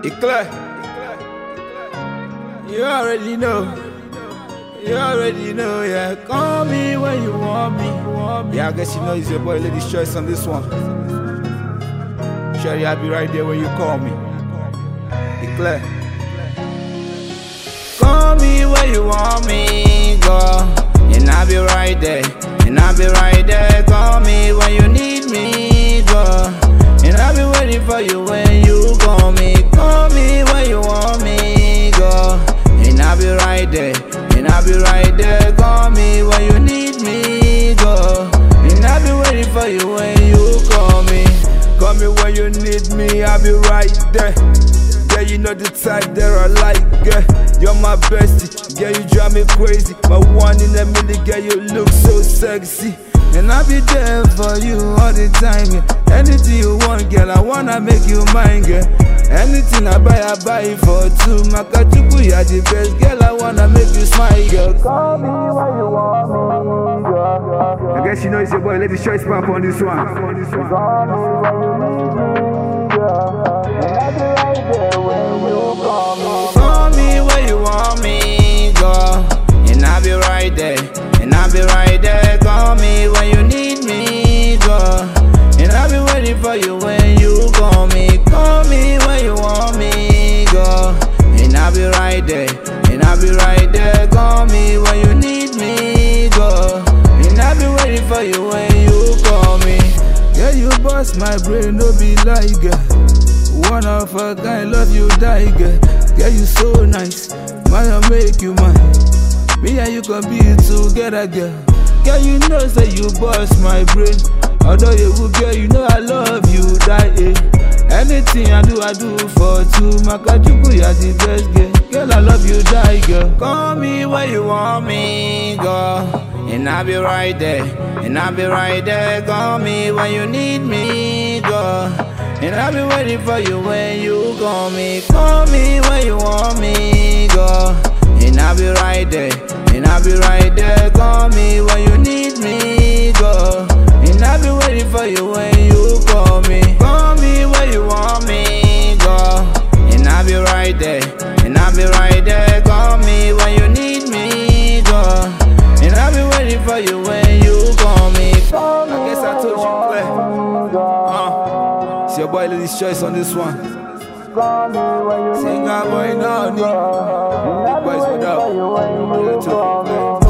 Eclair. You already know. You already know, yeah. Call me when you want me. Yeah, I guess you know it's your boy Lady's Choice on this one. Sherry, I'll be right there when you call me. Eclair. Call me when you want me, girl. And I'll be right there. And I'll be right there. Call me when you need me, girl. And I'll be waiting for you when you call me. Call me when you want me, girl. And I'll be right there. And I'll be right there. Call me when you need me, girl. And I'll be waiting for you when you call me. Call me when you need me, I'll be right there. Girl, you know the type that I like, girl. You're my bestie, girl, you drive me crazy. My one in a million, girl, you look so sexy. And I'll be there for you all the time, yeah. Anything you want, girl, I wanna make you mine, girl. Anything I buy it for two. Makachuku, you're the best, girl, I wanna make you smile, girl. Call me when you want me, girl. I guess you know it's your boy, Lady's Choice Pop on this one. Call me when you need me, girl. And I'll be right there when you call me. Call me when you want me, girl. And I'll be right there. And I'll be right there. Call me when you need me, girl. And I'll be waiting for you when you call me. Call me when you want me, girl. And I'll be right there. And I'll be right there. Call me when you need me, girl. And I'll be waiting for you when you call me. Yeah, you bust my brain, no be like girl. One of a kind, love you die, girl. Girl, you so nice, man, I make you mine. Me and you can be together, girl. Girl, you know say you bust my brain. Although you good girl, you know I love you, die, eh. Anything I do for two. Makachuku, you're the best, girl. Girl, I love you, die, girl. Call me when you want me, girl. And I'll be right there. And I'll be right there. Call me when you need me, girl. And I'll be waiting for you when you call me. Call me when you want me, girl. And I'll be right there. And I'll be right there. Call me when you need me, girl. And I'll be waiting for you when you call me. Call me when you want me, girl. And I'll be right there. And I'll be right there. Call me when you need me, girl. And I'll be waiting for you when you call me. I guess I told you, Claire. It's your boy Lady's Choice on this one. Sing out boy now, big boys what up?